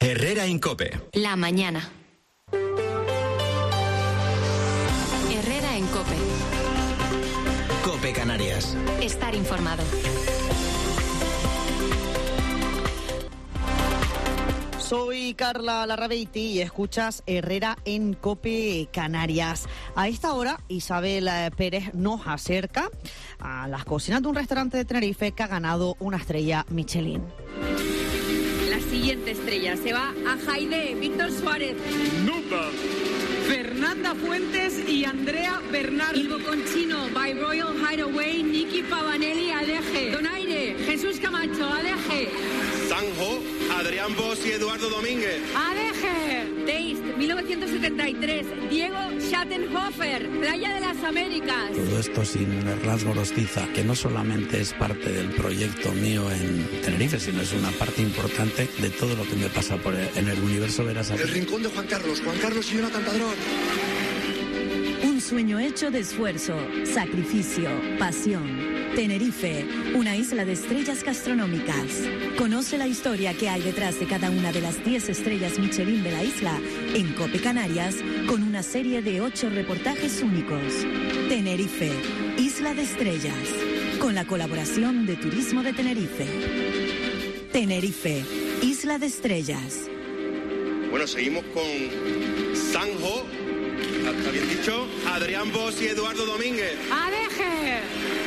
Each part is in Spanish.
Herrera en COPE. La mañana. Herrera en COPE. COPE Canarias. Estar informado. Soy Carla Larrabeiti y escuchas Herrera en COPE Canarias. A esta hora, Isabel Pérez nos acerca a las cocinas de un restaurante de Tenerife que ha ganado una estrella Michelin. La siguiente estrella se va a Haidé, Víctor Suárez, Nuba, Fernanda Fuentes y Andrea Bernardo. Ilvo Conchino, By Royal Hideaway, Nicky Pavanelli, Adeje. Donaire, Jesús Camacho, Adeje. Sanjo, Adrián Bosch y Eduardo Domínguez. Adeje. Taste, 1973, Diego Schattenhofer, Playa de las Américas. Todo esto sin Erlas Gorostiza, que no solamente es parte del proyecto mío en Tenerife, sino es una parte importante de todo lo que me pasa en el universo Veras. El rincón de Juan Carlos y Jonathan Padrón. Un sueño hecho de esfuerzo, sacrificio, pasión. Tenerife, una isla de estrellas gastronómicas. Conoce la historia que hay detrás de cada una de las 10 estrellas Michelin de la isla en COPE Canarias, con una serie de 8 reportajes únicos. Tenerife, Isla de Estrellas, con la colaboración de Turismo de Tenerife. Tenerife, Isla de Estrellas. Bueno, seguimos con Sanjo, ¿está bien dicho? Adrián Bosch y Eduardo Domínguez. Adeje.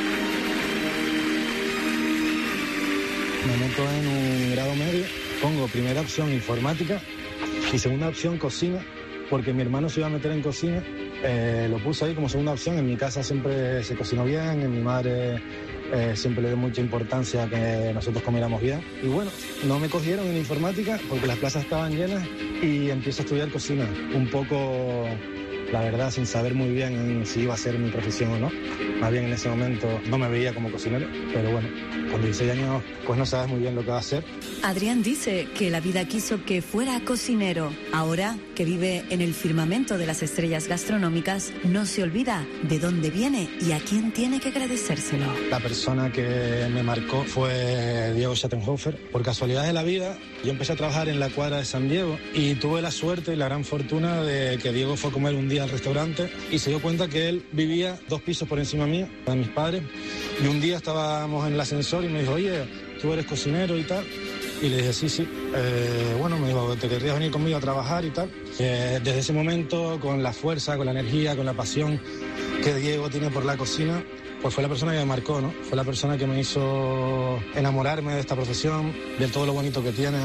Me meto en un grado medio, pongo primera opción informática y segunda opción cocina, porque mi hermano se iba a meter en cocina, lo puse ahí como segunda opción. En mi casa siempre se cocinó bien, en mi madre siempre le dio mucha importancia a que nosotros comiéramos bien. Y bueno, no me cogieron en informática porque las plazas estaban llenas y empiezo a estudiar cocina, un poco, la verdad, sin saber muy bien si iba a ser mi profesión o no. Más bien en ese momento no me veía como cocinero, pero bueno, con 16 años pues no sabes muy bien lo que va a hacer. Adrián dice que la vida quiso que fuera cocinero. Ahora que vive en el firmamento de las estrellas gastronómicas, no se olvida de dónde viene y a quién tiene que agradecérselo. La persona que me marcó fue Diego Schattenhofer. Por casualidad de la vida, yo empecé a trabajar en la cuadra de San Diego y tuve la suerte y la gran fortuna de que Diego fue a comer un día al restaurante y se dio cuenta que él vivía 2 pisos por encima mío, de mis padres. Y un día estábamos en el ascensor y me dijo, oye, tú eres cocinero y tal. Y le dije, sí. Bueno, me dijo, ¿te querrías venir conmigo a trabajar y tal? Desde ese momento, con la fuerza, con la energía, con la pasión que Diego tiene por la cocina, pues fue la persona que me marcó, ¿no? Fue la persona que me hizo enamorarme de esta profesión, de todo lo bonito que tiene,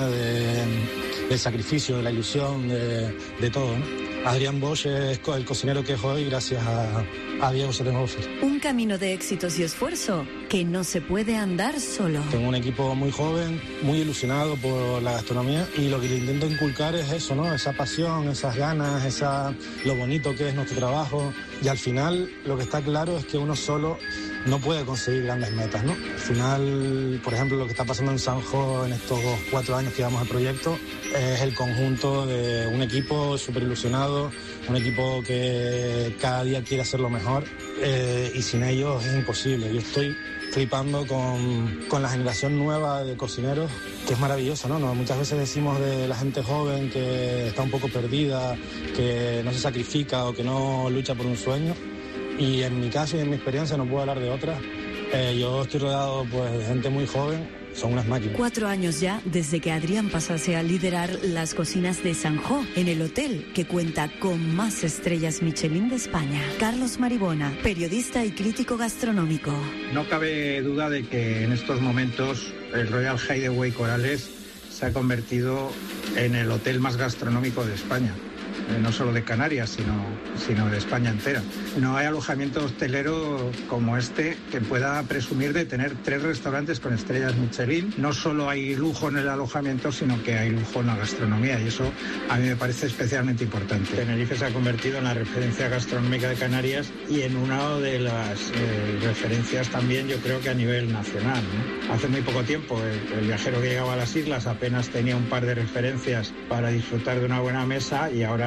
del sacrificio, de la ilusión, de todo, ¿no? Adrián Bosch es el cocinero que es hoy gracias a Diego Schattenhofer. Un camino de éxitos y esfuerzo que no se puede andar solo. Tengo un equipo muy joven, muy ilusionado por la gastronomía y lo que le intento inculcar es eso, ¿no? Esa pasión, esas ganas, lo bonito que es nuestro trabajo. Y al final lo que está claro es que uno solo no puede conseguir grandes metas, ¿no? Al final, por ejemplo, lo que está pasando en Sanjo en estos 4 años que llevamos el proyecto es el conjunto de un equipo súper ilusionado, un equipo que cada día quiere hacerlo mejor y sin ellos es imposible. Yo estoy flipando con la generación nueva de cocineros, que es maravilloso, ¿no? Muchas veces decimos de la gente joven que está un poco perdida, que no se sacrifica o que no lucha por un sueño. Y en mi caso y en mi experiencia, no puedo hablar de otras, yo estoy rodeado pues, de gente muy joven, son unas máquinas. 4 años ya desde que Adrián pasase a liderar las cocinas de Sanjo, en el hotel que cuenta con más estrellas Michelin de España. Carlos Maribona, periodista y crítico gastronómico. No cabe duda de que en estos momentos el Royal Hideaway Corales se ha convertido en el hotel más gastronómico de España. No solo de Canarias, sino de España entera. No hay alojamiento hostelero como este que pueda presumir de tener 3 restaurantes con estrellas Michelin. No solo hay lujo en el alojamiento, sino que hay lujo en la gastronomía y eso a mí me parece especialmente importante. Tenerife se ha convertido en la referencia gastronómica de Canarias y en una de las referencias también, yo creo que a nivel nacional, ¿no? Hace muy poco tiempo el viajero que llegaba a las islas apenas tenía un par de referencias para disfrutar de una buena mesa y ahora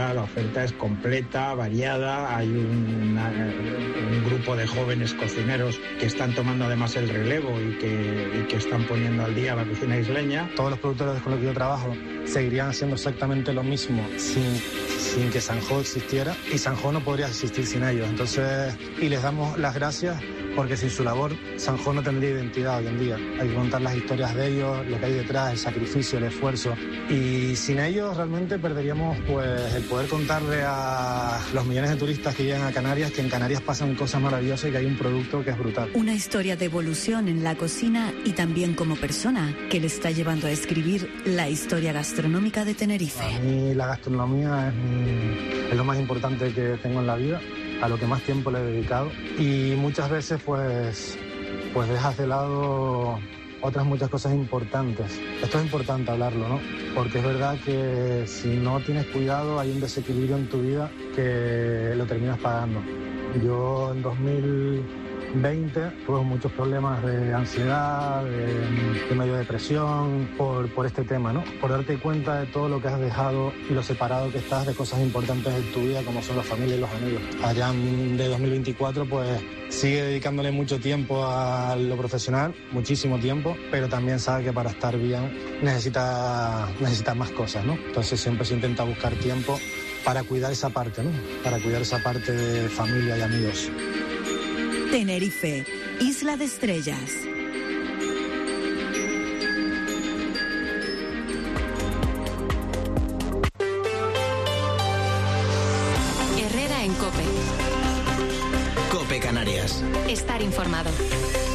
la oferta es completa, variada, hay un grupo de jóvenes cocineros que están tomando además el relevo y que están poniendo al día la cocina isleña. Todos los productores con los que yo trabajo seguirían haciendo exactamente lo mismo sin que Sanjo existiera, y Sanjo no podría existir sin ellos. Entonces, y les damos las gracias porque sin su labor Sanjo no tendría identidad hoy en día. Hay que contar las historias de ellos, lo que hay detrás, el sacrificio, el esfuerzo, y sin ellos realmente perderíamos pues el poder contarle a los millones de turistas que llegan a Canarias que en Canarias pasan cosas maravillosas y que hay un producto que es brutal. Una historia de evolución en la cocina y también como persona que le está llevando a escribir la historia gastronómica de Tenerife. A mí la gastronomía es lo más importante que tengo en la vida, a lo que más tiempo le he dedicado, y muchas veces pues dejas de lado otras muchas cosas importantes. Esto es importante hablarlo, ¿no? Porque es verdad que si no tienes cuidado hay un desequilibrio en tu vida que lo terminas pagando. Yo en 2020 tuve muchos problemas de ansiedad, de medio depresión, por este tema, ¿no? Por darte cuenta de todo lo que has dejado y lo separado que estás de cosas importantes en tu vida, como son la familia y los amigos. Adrián de 2024 pues sigue dedicándole mucho tiempo a lo profesional, muchísimo tiempo, pero también sabe que para estar bien necesita más cosas, ¿no? Entonces siempre se intenta buscar tiempo para cuidar esa parte, ¿no? Para cuidar esa parte de familia y amigos. Tenerife, Isla de Estrellas. Herrera en COPE. COPE Canarias. Estar informado.